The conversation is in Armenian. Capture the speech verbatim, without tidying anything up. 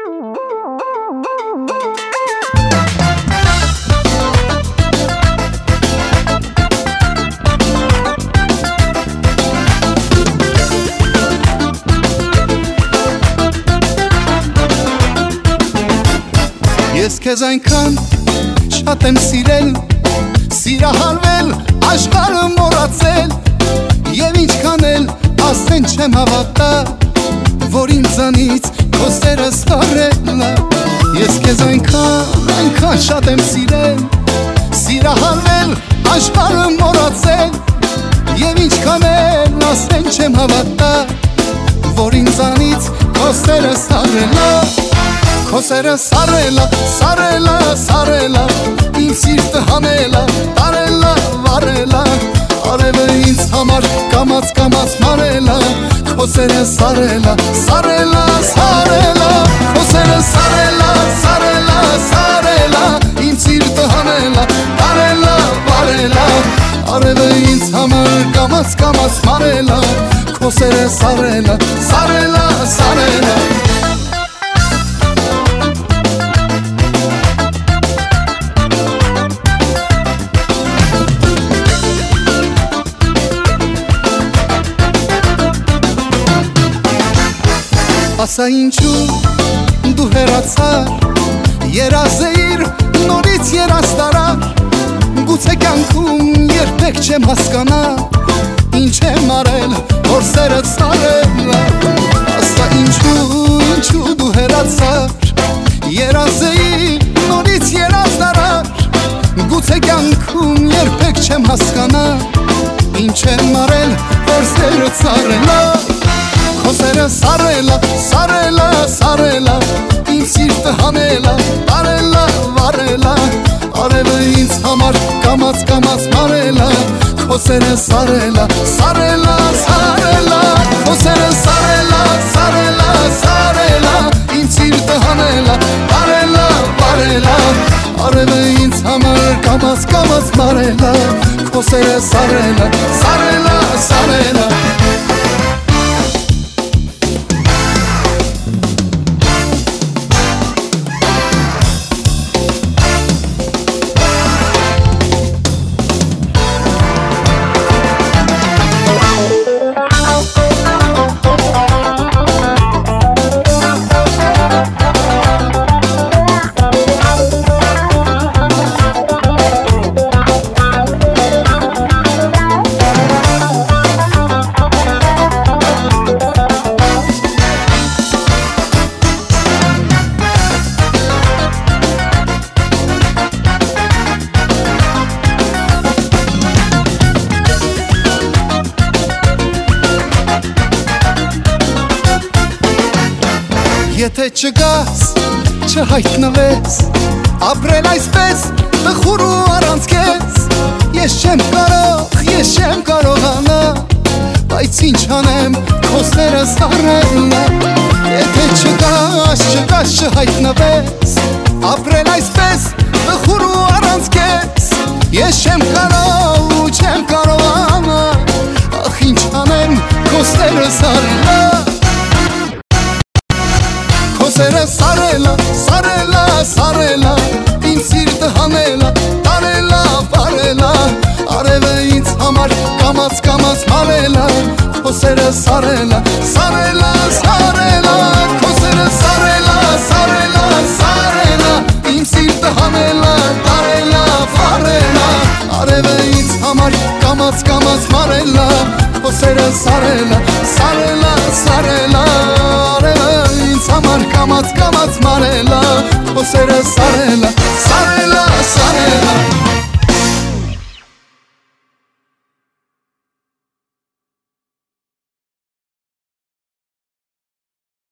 Ես քեզ այնքան շատ եմ սիրել, սիրահարվել, աշխարհը մոռացել, եւ ինչքան էլ ասեն չեմ հավատա, որ ինձանից քո սերը սարել է։ Ես քեզ այնքան, այնքան շատ եմ սիրել, սիրահարվել, աշխարհը մոռացել, եւ ինչքան էլ ասեն չեմ հավատա, որ ինձանից քո սերը սարել է։ Քո սերը սարել է, սարել է, սարել է, իմ սիրտը հանել է, տարել է, վարել է, արևը ինձ համար կամաց կամաց մարել է։ Քո սերը սարել է, սարել է, սարել է, քո սերը սարել է, սարել է, սարել է, իմ սիրտը հանել է, տարել է, վարել է, արևը ինձ համար կամաց կամաց մարել է։ Քո սերը սարել է, սարել է, սարել է։ Ասա ինչու դու հեռացար, երազեիր նորից երազդարար, գուցե կյանքում երբեք չեմ հասկանա, ինչ եմ արել, որ սերդ սարել է։ Ասա ինչու, ինչու դու հեռացար, երազեիր նորից երազդարար, գուցե կյանքում երբեք չեմ հասկանա, ինչ եմ արել, որ սերդ սարել է։ Քո սերը սարել է, սարել է, սարել է, իմ սիրտը հանել է, տարել է, վարել է, արևը ինձ համար կամաց կամաց մարել է։ Քո սերը սարել է, սարել է, սարել է, քո սերը սարել է, սարել է, սարել է, իմ սիրտը հանել է, տարել է, վարել է, արևը ինձ համար կամաց կամաց մարել է։ Քո սերը սարել է, սարել է, սարել է։ Եթե չգաս, չհայտնվես, ապրել այսպես տխուր ու առանց քեզ, ես չեմ կարող, ես չեմ կարողանա, բայց ինչ անեմ, քո սերը սարել է։ Եթե չգաս, չգաս, չհայտնվես, ապրել այսպես տխուր ու առանց քեզ, ես չեմ կարող ու չեմ կարողանա, ախ ինչ անեմ, քո սերը սարել է։ Քո սերը սարել է, սարել է, սարել է, իմ սիրտը հանել է, տարել է, վարել է, արևը ինձ համար կամաց կամաց մարել է։ Քո սերը սարել է, սարել է, սարել է, քո սերը սարել է, սարել է, սարել է, իմ սիրտը հանել է, տարել է, վարել է, արևը ինձ համար կամաց կամաց մարել է։ Քո սերը սարել է, սարել է, սարել է, արևը ինձ համար կամաց կամաց մարել է։ Քո սերը սարել է, սարել է, սարել է։